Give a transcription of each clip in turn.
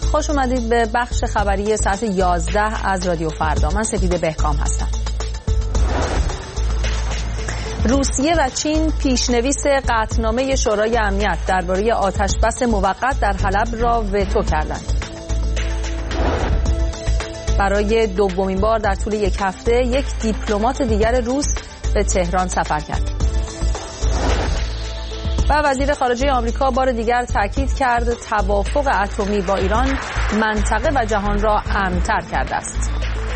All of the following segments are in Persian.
خوش اومدید به بخش خبری ساعت 11 از رادیو فردا. من سپیده بهکام هستم. روسیه و چین پیشنویس قطعنامه شورای امنیت درباره آتشبس موقت در حلب را وتو کردند. برای دومین بار در طول یک هفته یک دیپلمات دیگر روس به تهران سفر کرد. و وزیر خارجه آمریکا بار دیگر تاکید کرد توافق اتمی با ایران منطقه و جهان را امن‌تر کرده است.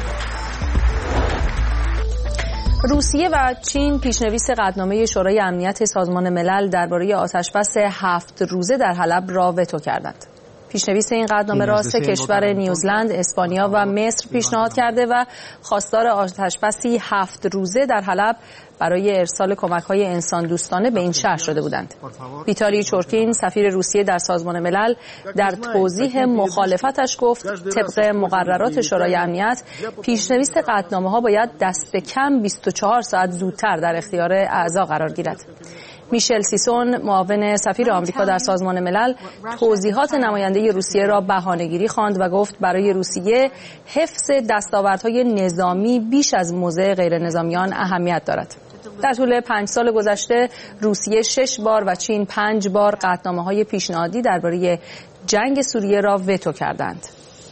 روسیه و چین پیشنویس قطعنامه شورای امنیت سازمان ملل درباره آتشبس 7 روزه در حلب را وتو کردند. پیشنویس این قطعنامه را 3 کشور نیوزلند، اسپانیا و مصر پیشنهاد کرده و خواستار آتشبسی 7 روزه در حلب برای ارسال کمک‌های انسان دوستانه به این شهر شده بودند. ویتالی چورکین سفیر روسیه در سازمان ملل در توضیح مخالفتش گفت طبق مقررات شورای امنیت پیشنویس قطعنامه‌ها باید دست کم 24 ساعت زودتر در اختیار اعضا قرار گیرد. میشل سیسون معاون سفیر آمریکا در سازمان ملل توضیحات نماینده روسیه را بهانه‌گیری خواند و گفت برای روسیه حفظ دستاوردهای نظامی بیش از موضع غیر نظامیان اهمیت دارد. در طول 5 سال گذشته روسیه 6 بار و چین 5 بار قطعنامه‌های پیشنهادی درباره جنگ سوریه را وتو کردند.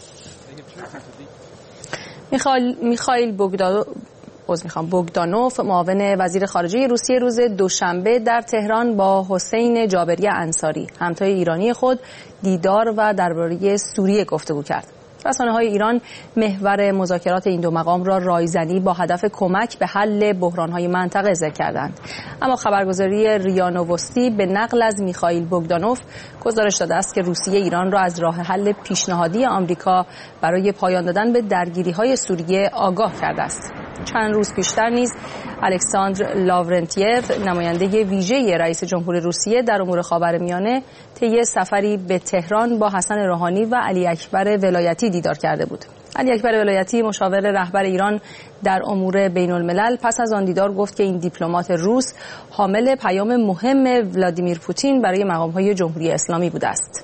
میخائیل بوگدانوف معاون وزیر خارجه روسیه روز دوشنبه در تهران با حسین جابری انصاری همتای ایرانی خود دیدار و درباره سوریه گفتگو کرد. رسانه‌های ایران محور مذاکرات این دو مقام را رایزنی با هدف کمک به حل بحران‌های منطقه ذکر کردند. اما خبرگزاری ریا نووستی به نقل از میخائیل بوگدانوف گزارش داده است که روسیه ایران را از راه حل پیشنهادی آمریکا برای پایان دادن به درگیری‌های سوریه آگاه کرده است. چند روز پیشتر نیز الکساندر لاورنتیف نماینده ویژه رئیس جمهور روسیه در امور خاورمیانه طی سفری به تهران با حسن روحانی و علی اکبر ولایتی دیدار کرده بود. علی اکبر ولایتی مشاور رهبر ایران در امور بین الملل پس از آن دیدار گفت که این دیپلمات روس حامل پیام مهم ولادیمیر پوتین برای مقام‌های جمهوری اسلامی بوده است.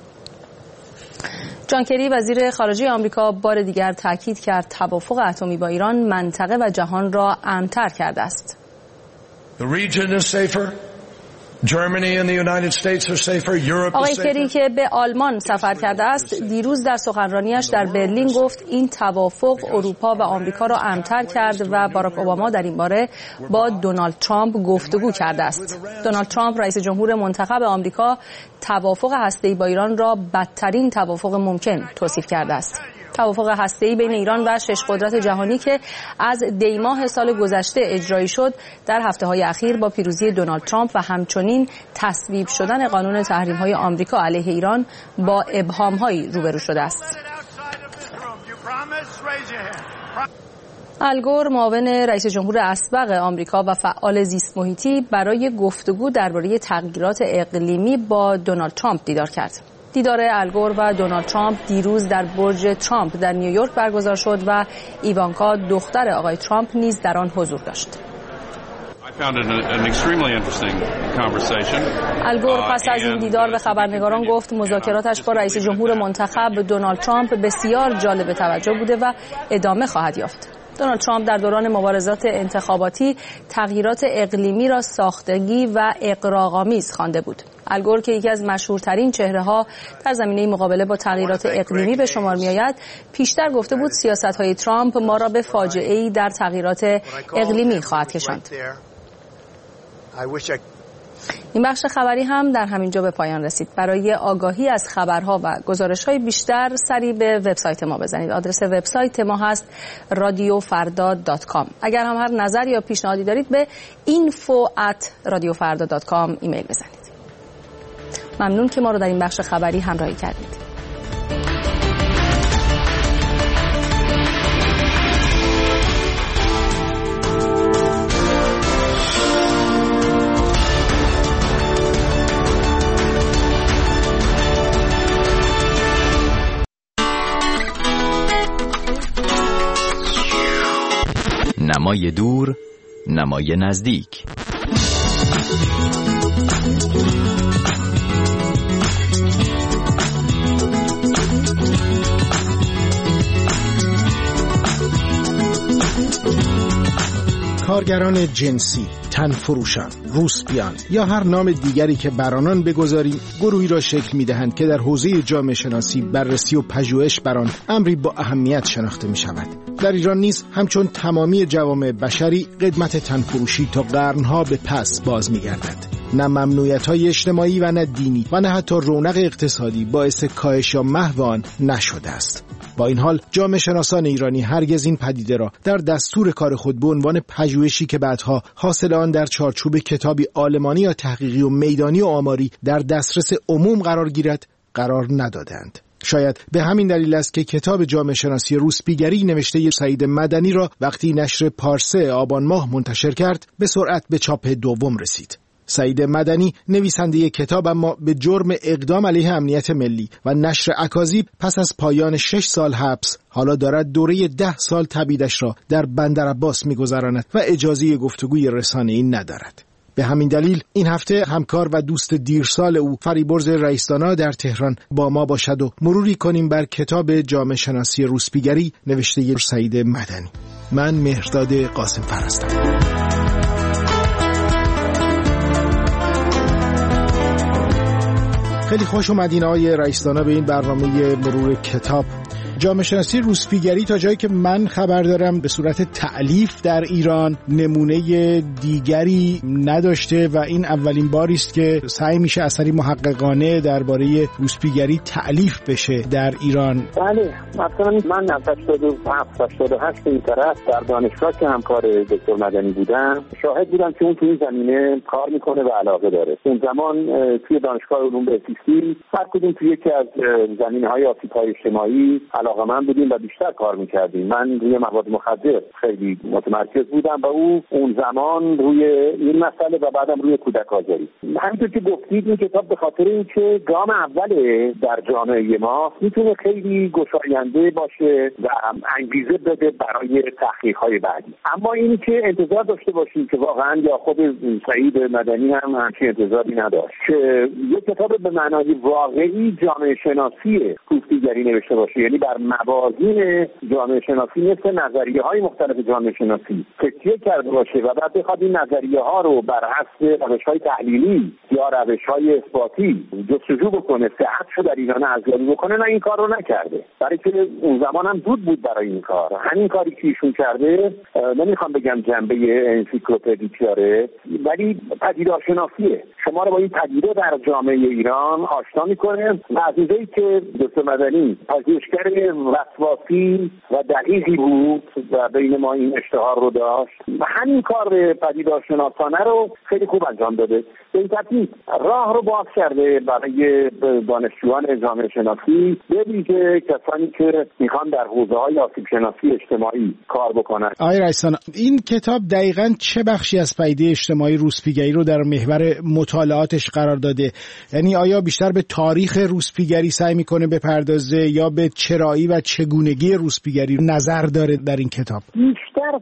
جان کری وزیر خارجه آمریکا بار دیگر تاکید کرد توافق اتمی با ایران منطقه و جهان را امن‌تر کرده است. آقای کری که به آلمان سفر کرده است دیروز در سخنرانیش در برلین گفت این توافق اروپا و آمریکا را امن‌تر کرد و باراک اوباما در این باره با دونالد ترامپ گفتگو کرده است. دونالد ترامپ رئیس جمهور منتخب آمریکا توافق هسته‌ای با ایران را بدترین توافق ممکن توصیف کرده است. توافق هسته‌ای بین ایران و 6 قدرت جهانی که از دی‌ماه سال گذشته اجرایی شد در هفته‌های اخیر با پیروزی دونالد ترامپ و همچنین تصویب شدن قانون تحریم‌های آمریکا علیه ایران با ابهام‌هایی روبرو شده است. الگور معاون رئیس جمهور اسبق آمریکا و فعال زیست محیطی برای گفتگو درباره تغییرات اقلیمی با دونالد ترامپ دیدار کرد. دیدار الگور و دونالد ترامپ دیروز در برج ترامپ در نیویورک برگزار شد و ایوانکا دختر آقای ترامپ نیز در آن حضور داشت. الگور پس از این دیدار به خبرنگاران گفت مذاکراتش با رئیس جمهور منتخب دونالد ترامپ بسیار جالب توجه بوده و ادامه خواهد یافت. دونالد ترامپ در دوران مبارزات انتخاباتی تغییرات اقلیمی را ساختگی و اغراق‌آمیز خوانده بود. الگور که یکی از مشهورترین چهره‌ها در زمینه مقابله با تغییرات اقلیمی به شمار می‌آید، پیشتر گفته بود سیاست‌های ترامپ ما را به فاجعه‌ای در تغییرات اقلیمی خواهد کشاند. این بخش خبری هم در همین جا به پایان رسید. برای آگاهی از خبرها و گزارش‌های بیشتر سری به وبسایت ما بزنید. آدرس وبسایت ما هست radiofarda.com. اگر هم هر نظر یا پیشنهادی دارید به info@radiofarda.com ایمیل بزنید. ممنون که ما رو در این بخش خبری همراهی کردید. نمای دور، نمای نزدیک. کارگران جنسی، تنفروشان، روسپیان یا هر نام دیگری که بر آنان بگذاریم، گروهی را شکل می‌دهند که در حوزه جامعه شناسی بررسی و پژوهش بر آن امری با اهمیت شناخته می‌شود. در ایران نیز همچون تمامی جوامع بشری قدمت تنفروشی تا قرن‌ها به پس باز می‌گردد. نه ممنوعیت‌های اجتماعی و نه دینی و نه حتی رونق اقتصادی باعث کاهش یا محو آن نشده است. با این حال جامعه شناسان ایرانی هرگز این پدیده را در دستور کار خود به عنوان پژوهشی که بعدها حاصل آن در چارچوب کتابی عالمانی یا تحقیقی و میدانی و آماری در دسترس عموم قرار گیرد قرار ندادند. شاید به همین دلیل است که کتاب جامعه شناسی روسپیگری نوشته سعید مدنی را وقتی نشر پارسه آبان ماه منتشر کرد به سرعت به چاپ دوم رسید. سعید مدنی نویسنده کتاب اما به جرم اقدام علیه امنیت ملی و نشر اکاذیب پس از پایان 6 سال حبس حالا دارد دوره 10 سال تبعیدش را در بندرعباس می‌گذراند و اجازه گفتگوی رسانه‌ای ندارد. به همین دلیل این هفته همکار و دوست دیرسال او فریبرز رئیس‌دانا در تهران با ما باشد و مروری کنیم بر کتاب جامعه شناسی روسپیگری نوشته سعید مدنی. من مهرداد قاسم‌فر هستم. خیلی خوش اومدین آقای رئیس‌دانا به این برنامه مرور کتاب. جامعه شناسی روسپیگری تا جایی که من خبر دارم به صورت تألیف در ایران نمونه دیگری نداشته و این اولین باری است که سعی میشه اثری محققانه درباره روسپیگری تألیف بشه در ایران. بله، مثلا من از 87-88 این طرف در دانشگاه که همکار دکتر مدنی بودم شاهد بودم که اون تو این زمینه کار میکنه و علاقه داره. اون زمان توی دانشگاه علوم بهزیستی هر کدوم توی یکی از زمینه‌های آسیب‌های اجتماعی علاقه‌مند بودیم و بیشتر کار می‌کردیم. من روی مواد مخدر خیلی متمرکز بودم و اون زمان روی این مسئله و بعدم روی کودک آزاری. همونطور که گفتید این کتاب به خاطر اینکه گام اوله در جامعه ما میتونه خیلی گشاینده باشه و انگیزه بده برای تحقیق‌های بعدی. اما اینی که انتظار داشته باشیم که واقعا یا خود سعید مدنی هم همچین انتظاری نداشت که یک کتاب به معنای واقعی جامعه شناسی روسپیگری نوشته باشه، یعنی بر موازین جامعه شناسی مثل نظریه‌های مختلف جامعه شناسی تکیه کرده باشه و بعد بخواد این نظریه‌ها رو بر حسب روش‌های تحلیلی یا روش‌های اثباتی جستجو بکنه، صحتشو در ایران ارزیابی بکنه. نه، این کار رو نکرده، برای که اون زمان هم زود بود برای این کار. همین کاری که ایشون کرده نمیخوام بگم جنبه انسیکلوپدیک داره، ولی پدیدارشناسیه. شما رو با این پدیده در جامعه ایران آشنا میکنه و از اونجایی که دکتر مدنی پژوهشگر وسواسی و دقیقی بود و بین ما این اشتهار رو داشت و همین کار پدیدارشناسانه رو خیلی خوب انجام داده. به این ترتیب راه رو باز کرده برای دانشجویان جامعه شناسی، به ویژه کسانی که میخوان در حوزه‌های آسیب شناسی اجتماعی کار بکنن. آقای رئیس‌دانا، این کتاب دقیقاً چه بخشی از پدیده اجتماعی روسپیگری رو در محور مطالعاتش قرار داده؟ یعنی آیا بیشتر به تاریخ روسپیگری سعی میکنه بپردازه یا به چرایی و چگونگی روسپیگری نظر داره در این کتاب؟ بیشتر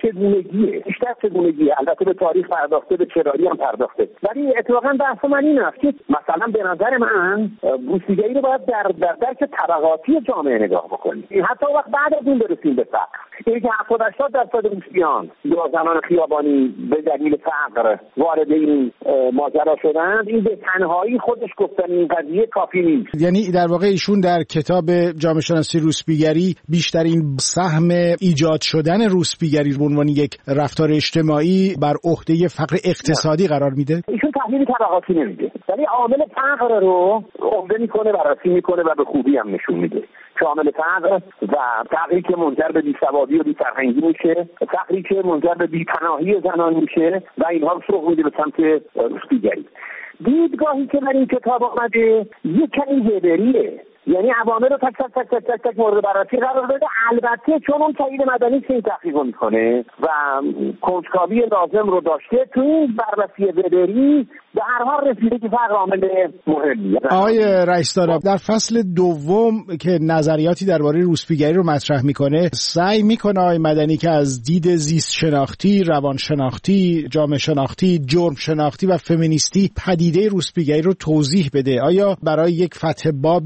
چگونگیه. البته به تاریخ پرداخته، به چرایی هم پرداخته، ولی اتفاقا بحث من این است که مثلا به نظر من روسپیگری رو باید در درک طبقاتی جامعه نگاه بکنیم. حتی وقت بعد از این برسیم به فقر. اینکه 70-80% روسپیان یا زنان خیابانی به دلیل فقر وارد این ماجرا شدند، این به تنهایی خودش گفتن این قضیه کافی نیست. یعنی در واقع ایشون در کتاب جامعه شناسی روسپیگری بیشترین سهم ایجاد شدن روسپیگری به عنوان یک رفتار اجتماعی بر عهده فقر اقتصادی قرار میده. ایشون تحلیل طبقاتی نمیده، ولی عامل فقر رو عمده میکنه، بررسی میکنه و به خوبی هم نشون میده که عامل فقر و فقری که منجر به بیسوادی و بی‌فرهنگی میشه، فقری که منجر به بی‌پناهی زنان میشه و اینها رو سوق میده به سمت روسپیگری. دیدگاهی که در این کتاب آمده یک کمی وبریه، یعنی عوامل رو تک مورد بررسی قرار بده. البته چون اون سعید مدنی که این تحقیق میکنه و کنجکاوی لازم رو داشته تو این بررسی وبری به هر حال رسیده که فقر عامل مهمیه. آقای رئیس‌دانا، در فصل دوم که نظریاتی درباره روسپیگری رو مطرح میکنه سعی میکنه آقای مدنی که از دید زیست شناختی، روان شناختی، جامعه شناختی، جرم شناختی و فمینیستی پدیده روسپیگری رو توضیح بده. آیا برای یک فتح بابی برای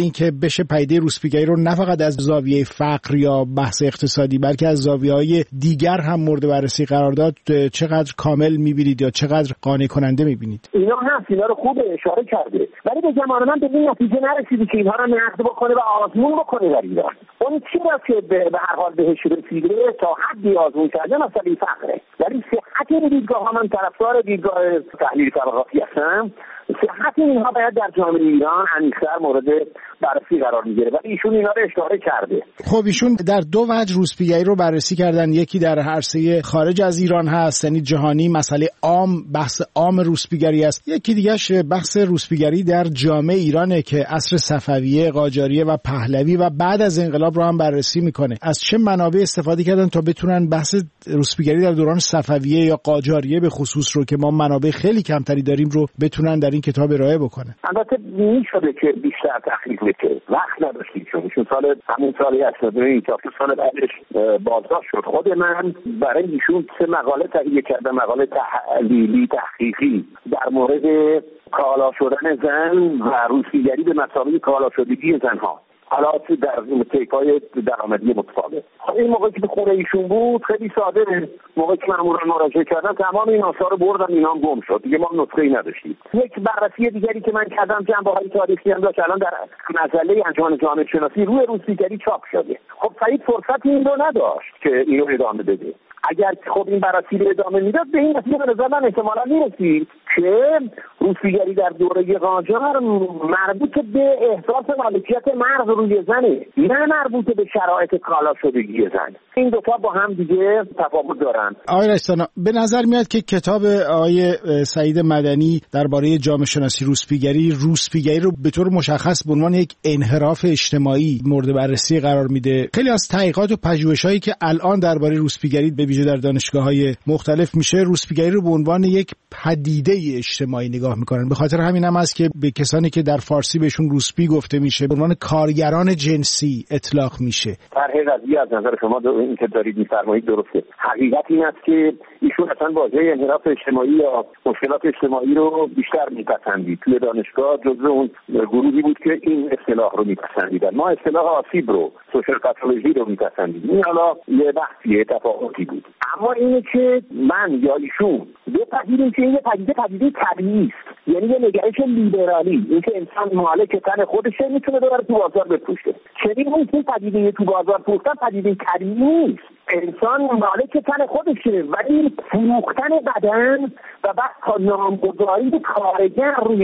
اینکه بشه پدیده روسپیگری رو نه فقط از زاویه فقر یا بحث اقتصادی بلکه از زاویه‌های دیگر هم مورد بررسی قرار داد، چقدر کامل می‌بینید یا چقدر قانع کننده می‌بینید؟ اینا هست، اینا رو خوب اشاره کرده، ولی به زمان من به این نتیجه نرسیدی که اینها رو نقد بکنه و آزمون بکنه در ایران. اون چیزی که به هر حال بهش رسیده تا حدی آزمون کرده مسئله فقره، ولی صحت این دیدگاه من طرفدار دیدگاه تحلیل طبقاتی هستم. صحت اینها باید در جامعه ایران عمیق‌تر مورد بررسی قرار میگیره، ولی ایشون اینا رو اشاره کرده. خب ایشون در دو وجه روسپیگری رو بررسی کردن، یکی در عرصه خارج از ایران هست، یعنی جهانی، مسئله عام، بحث عام روسپیگری است. یکی دیگه‌اش بحث روسپیگری در جامعه ایرانه که عصر صفویه، قاجاریه و پهلوی و بعد از انقلاب رو هم بررسی میکنه. از چه منابع استفاده کردن تا بتونن بحث روسپیگری در دوران صفویه یا قاجاریه به خصوص رو که ما منابع خیلی کمتری داریم رو بتونن در این کتاب ارائه بکنه؟ البته میشده که بیشتر تحقیق بشه، وقت نداشتیم چون همون سال 89 تا سال بعدش بازداشت شد. خود من برای ایشون 3 مقاله تهیه کردم، مقاله تحلیلی تحقیقی در مورد کالا شدن زن و روسپیگری به مسابقه کالا شدگی زنها، حالا در طیف‌های درآمدی متفاوت. این موقعی که به خونه ایشون بود خیلی ساده، موقعی که مأمورا مراجعه کردن تمام این آثار رو بردن، اینا هم گم شد دیگه، ما نسخه‌ای نداشتیم. یک بررسی دیگری که من کردم جنبه‌های تاریخی هم داشت، الان در مجله انجمن جامعه شناسی روی روسپیگری چاپ شده. خب سعید فرصت این رو نداشت که اینو ادامه بده. اگر خب این بررسی رو ادامه میداد به این نتیجه به نظر من احتمالاً میرسید که روسپیگری در دوره قاجار مربوط به احساس مالکیت مرد روی زنه، نه مربوط به شرایط کالا شدگی زن. این دوتا با هم دیگه تفاوت دارن. آقای رئیس‌جمهور، به نظر میاد که کتاب آقای سعید مدنی درباره جامعه شناسی روسپیگری رو به طور مشخص به عنوان یک انحراف اجتماعی مورد بررسی قرار میده. خیلی از تحقیقات و پژوهش‌هایی که الان درباره روسپیگری به ویژه در دانشگاه‌های مختلف میشه، روسپیگری رو به عنوان یک پدیده اجتماعی نگاه میکنن. به خاطر همین هم است که به کسانی که در فارسی بهشون روسپی گفته میشه به عنوان کارگران جنسی اطلاق میشه. طرح قضیه از نظر شما این که دارید میفرمایید درسته. حقیقت این است که ایشون اصلا واژه انحراف اجتماعی یا مشکلات اجتماعی رو بیشتر میپسندید. توی دانشگاه جزو اون گروهی بود که این اصطلاح رو میپسندیدن. ما اصطلاح آسیب رو، سوشال پاتولوژی رو میپسندیدیم. این حالا یه بحثیه، تفاوتی بود. اما اینه که من یا ایشون بپذیریم که این پدیده طبیعی است، یعنی یه نگرش لیبرالی، اینکه انسان مالک تن خودشه، میتونه ببره تو بازار بفروشه. چنین این پدیده تو بازار فروختن پدیده طبیعی نیست. انسان مالک تن خودشه، ولی فروختن بدن و بعد نامگذاری کارگر روی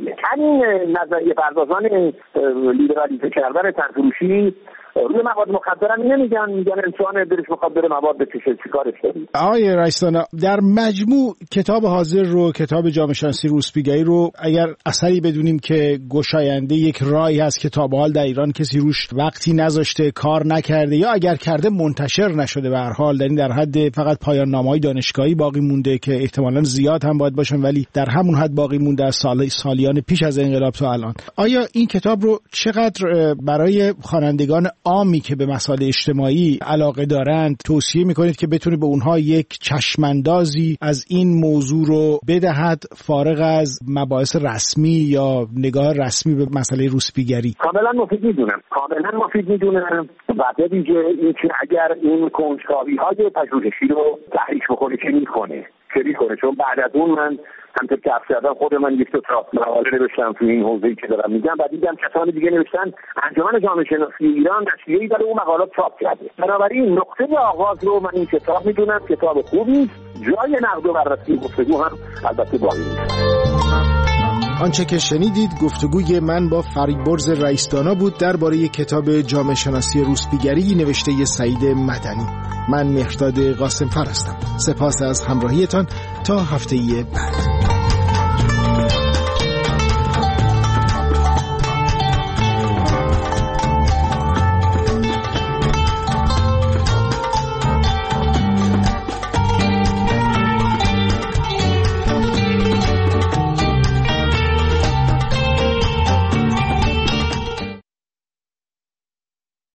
این نظریه پردازان لیبرالیزه کردن تنفروشی روی مواد مخدر هم میگن انسان دلش میخواد بره مواد بکشه، چیکارش داریم؟ آقای رئیس‌جمهور، در مجموع کتاب حاضر رو، کتاب جامعه شناسی روسپیگری رو اگر اثری بدونیم که گشاینده یک راهی هست که تا به حال در ایران کسی روش وقتی نذاشته، کار نکرده، یا اگر کرده منتشر نشده، به هر حال در حد فقط پایان نامه‌های دانشگاهی باقی مونده که احتمالاً زیاد هم باید باشن ولی در همون حد باقی مونده از سالیان پیش از انقلاب تا الان، آیا این کتاب رو چقدر برای خوانندگان عامی که به مسائل اجتماعی علاقه دارند توصیه میکنید که بتونه به اونها یک چشماندازی از این موضوع رو بدهد، فارغ از مباحث رسمی یا نگاه رسمی به مسئله روسپیگری؟ کاملا مفید میدونم و به ویژه اینکه اگر این کنجکاوی‌های پژوهشی رو تحریک بکنه که میکنه چون بعد از اون من همطور که عرض کردم خود من یک تا مقاله نوشتم تو این حوزه‌ای که دارم میگم و دیدم کسان دیگه نوشتن. انجمن جامعه شناسی ایران نشریه‌ای داره اون مقالات چاپ کرده. بنابراین نقطه آغاز رو من این کتاب میدونم، کتاب خوبی است، جای نقد و بررسی گفتگو هم البته باقی میمونه. آنچه که شنیدید گفتگوی من با فریبرز رئیس‌دانا بود درباره کتاب جامعه شناسی روسپیگری نوشته سعید مدنی. من مهرداد قاسمفر هستم. سپاس از همراهیتان تا هفته بعد.